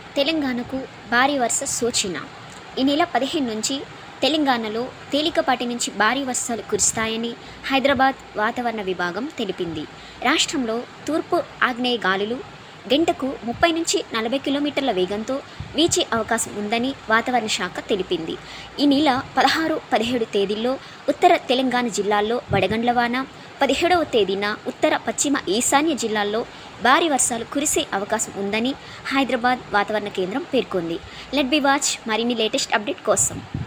తెలంగాణకు భారీ వర్ష సూచన. ఈ నెల 15 నుంచి తెలంగాణలో తేలికపాటి నుంచి భారీ వర్షాలు కురుస్తాయని హైదరాబాద్ వాతావరణ విభాగం తెలిపింది. రాష్ట్రంలో తూర్పు ఆగ్నేయ గాలులు గంటకు 30 నుంచి 40 కిలోమీటర్ల వేగంతో వీచే అవకాశం ఉందని వాతావరణ శాఖ తెలిపింది. ఈ నెల 16, 17 తేదీల్లో ఉత్తర తెలంగాణ జిల్లాల్లో వడగండ్ల వాన, 17వ తేదీన ఉత్తర పశ్చిమ ఈశాన్య జిల్లాల్లో భారీ వర్షాలు కురిసే అవకాశం ఉందని హైదరాబాద్ వాతావరణ కేంద్రం పేర్కొంది. లెట్ బి వాచ్ మరిన్ని లేటెస్ట్ అప్డేట్ కోసం.